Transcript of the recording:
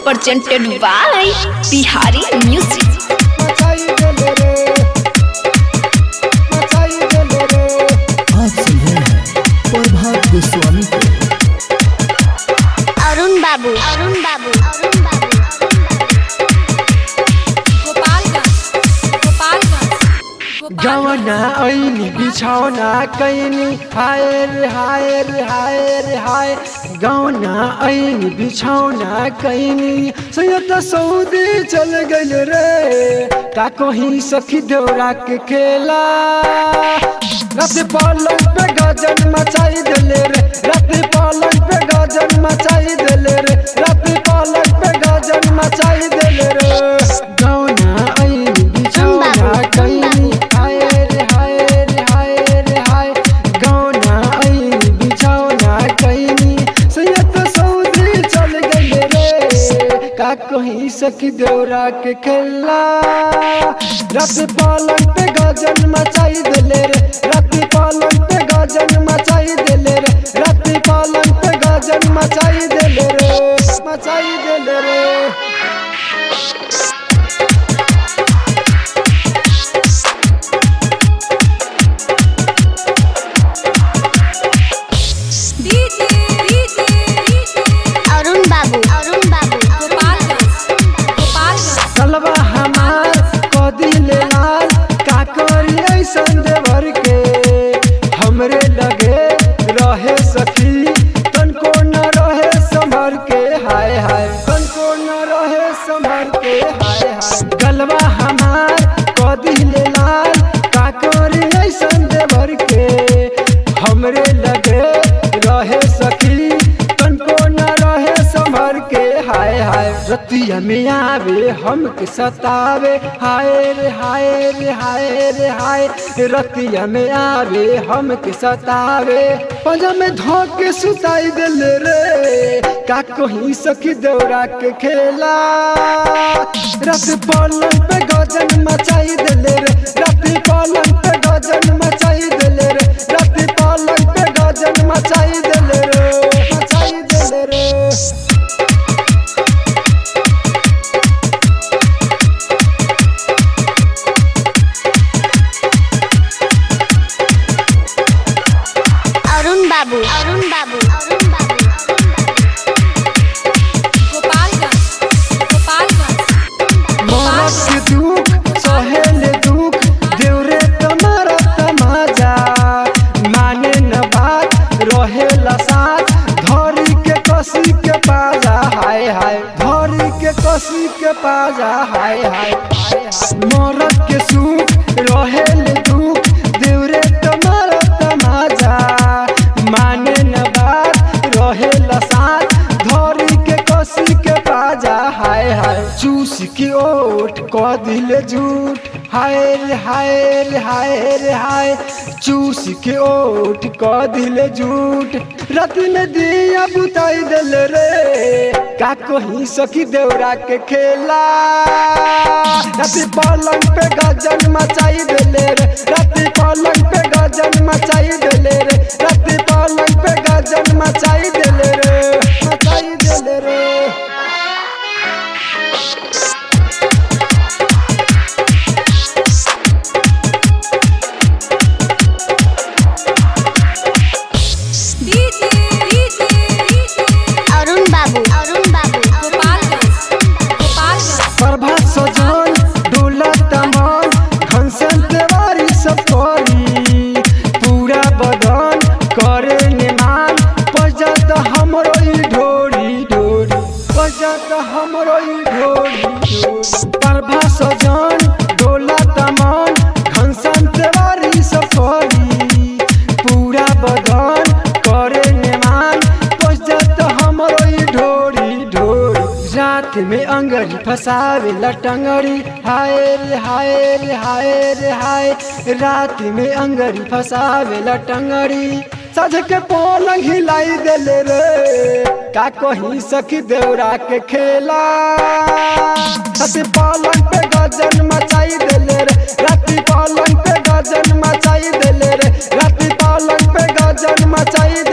presented by Bihari Music. Arun बाबू गवना ऐनी बिछौना कैनी हाय रे हाय रे हाय रे हाय गवना ऐनी बिछौना कैनी सैयद सऊदी चल गइल रे का कहीं सखी देवरा के खेला रात पलंग पे गजन मचाई देले रे रात पलंग पे गजन मचाई देले रे रात पलंग पे गजन मचाई देले रे गवना ऐनी बिछौना कैनी कहीं सखी देवरा के खेला रात पलंग पे गजन मचाई देले रे रात पलंग पे गजन मचाई देले रे रात पलंग पे गजन मचाई देले रे मचाई देले रे हमरे लगे रहे सखी तनको न रहे संभर के हाय हाय तनको न रहे संभर के हाय हाय गलवा हमार कदिले लाल का करी ऐसन देवर के हमरे लगे रहे सखी तनको न रहे संभर के हाय हाय रतिया में आवे हमके सतावे हाय रे हाय रे हाय रे हाय रतिया में आवे हमके सतावे पंजा में धोके सुताई दिल रे का कहीं सखी देवरा के खेला रात पलंग पे गजन मचाई दिल रे रात पलंग पे गजन मचाई दिल रे रात पलंग पे गजन मचाई दिल रे मचाई दिल रे अरुण बाबू मरद के दुख सहेल दुख देवरे तुम्हारा तमाजा माने न बात रहेला साथ धरी के कसी के पाजा हाय हाय धरी के कसी के पाजा हाय हाय मरद के सुख रहेल दुख देवरे तुम्हारा तमाजा माने न बात रहेला साथ धरी के कसी के पाजा हाय हाय चूस की ओट क दिले झूठ हाय रे हाय रे हाय रे हाय चूस के ओट क दिले झूठ रात में दिया बुताई दिल रे का कहीं सखी देवरा के खेला रात पलंग पे गजन मचाई दिले रे रात पलंग पे गजन मचाई दिले रे रात पलंग पे गजन मचाई दिले रे मचाई दिले रे प्रभा सजन डोला तमन घनसन तेवारी सफरी पूरा बदन करे नेमान पजत हमरो ढोरी ढोरी रात में अंगरी फसावे लटंगरी हाय रे हाय रे हाय रे हाय रात में अंगरी फसावे लटंगरी सज के पलंग हिलाई देले रे का कहीं सखी देवरा के खेला रात पलंग पे गजन मचाई देले रे रात पलंग पे गजन मचाई देले रे रात पलंग पे गजन मचाई